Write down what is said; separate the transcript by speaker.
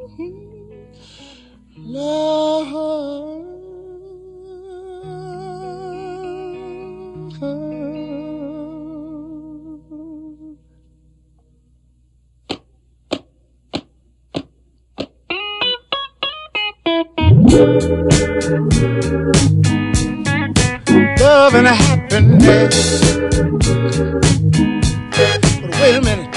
Speaker 1: Love. Love and happiness. But wait a minute.